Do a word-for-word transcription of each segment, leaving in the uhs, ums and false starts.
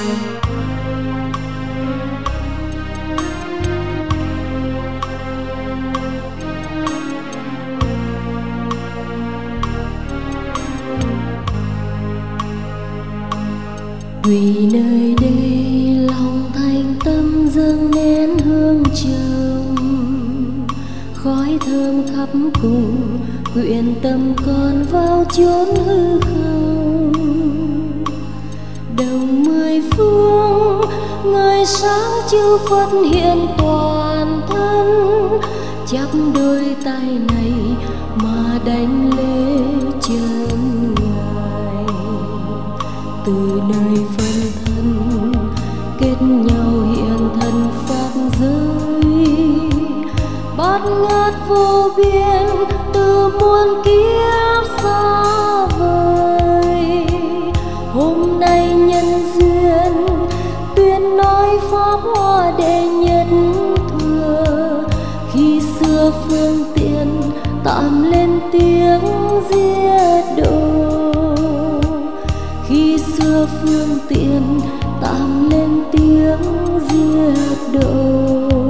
Vì nơi đây lòng thành tâm dâng nén hương trầm, khói thơm khắp cùng nguyện tâm con vào chốn hư không. Đồng mười phương ngời sáng chư Phật hiện toàn thân, chắp đôi tay này mà đánh lễ chân Ngài. Từ nơi phân thân kết nhau hiện thân pháp giới, bát ngát vô biên từ muôn kiếp xa vời. Hôm nay nhân duyên tuyên nói pháp hoa đệ nhất thừa, khi xưa phương tiện tạm lên tiếng giết độ. Khi xưa phương tiện tạm lên tiếng giết độ.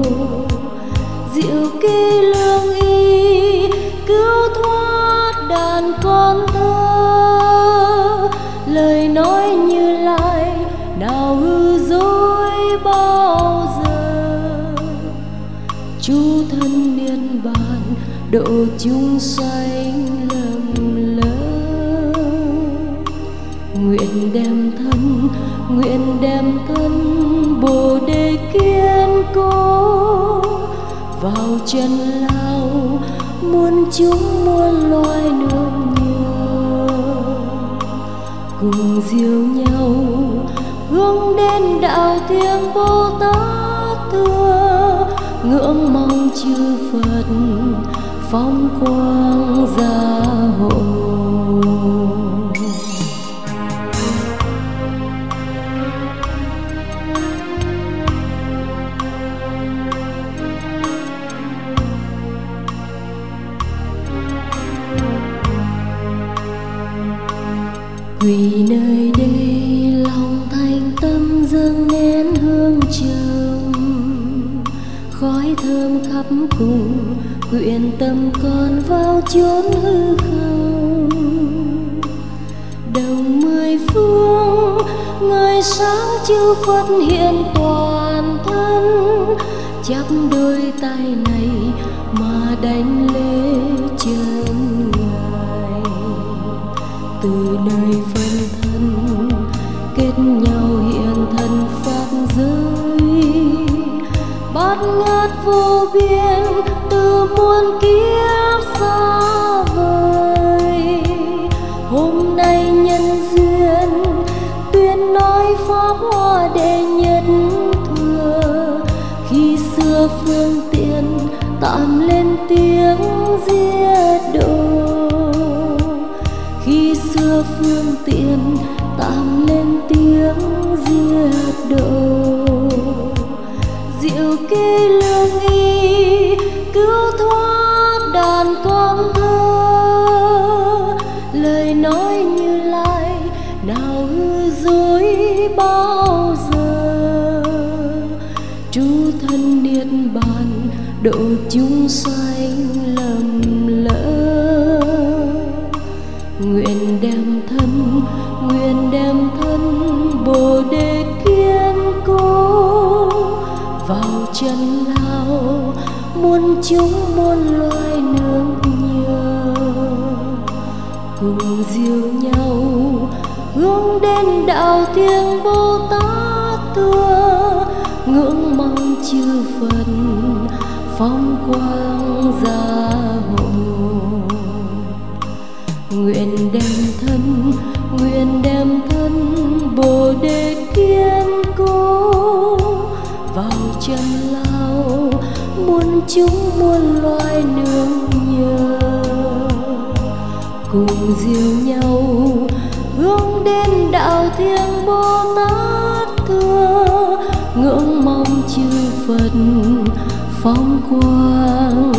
Diệu kỳ lương y cứu thoát đàn con thơ, lời nói Như Lai nào hư dối bao giờ. Chú thân niết bàn độ chúng sanh lầm lỡ, nguyện đem thân nguyện đem thân Bồ Đề kiên cố vào chân lao muôn chúng muôn loài nương nhờ. Cùng diêu nhau hướng đến đạo thiêng Bồ Tát thưa, ngưỡng mong chư Phật phong quang gia hộ. Vì nơi đây lòng thành tâm dâng nén hương trầm, khói thơm khắp cùng nguyện tâm con vào chốn hư không. Đồng mười phương ngời sáng chư Phật hiện toàn thân, chắp đôi tay này mà đánh lễ chân Ngài. Từ nơi phân thân kết nhau hiện thân pháp giới, bát ngát vô biên từ muôn kiếp xa vời. Hôm nay nhân duyên tuyên nói pháp hoa đệ nhất thừa, khi xưa phương tiện tạm lên tiếng giết độ. Khi xưa phương tiện tạm lên tiếng giết độ. Diệu kỳ lương y cứu thoát đàn con thơ, lời nói Như Lai nào hư dối bao giờ. Trú thân niết bàn độ chúng sanh lầm lỡ, nguyện đem thân nguyện đem thân Bồ Đề kiên cố vào chân lao muôn chúng muôn loài nương nhờ. Cùng diêu nhau hướng đến đạo thiêng Bồ Tát thưa, ngưỡng mong chư Phật phong quang gia hộ. Nguyện đem thân nguyện đem thân Bồ Đề kiên cố vào chân lao muôn chúng muôn loài nương nhờ. Cùng diêu nhau hướng đến đạo thiêng Bồ Tát thưa, ngưỡng mong chư Phật phong quang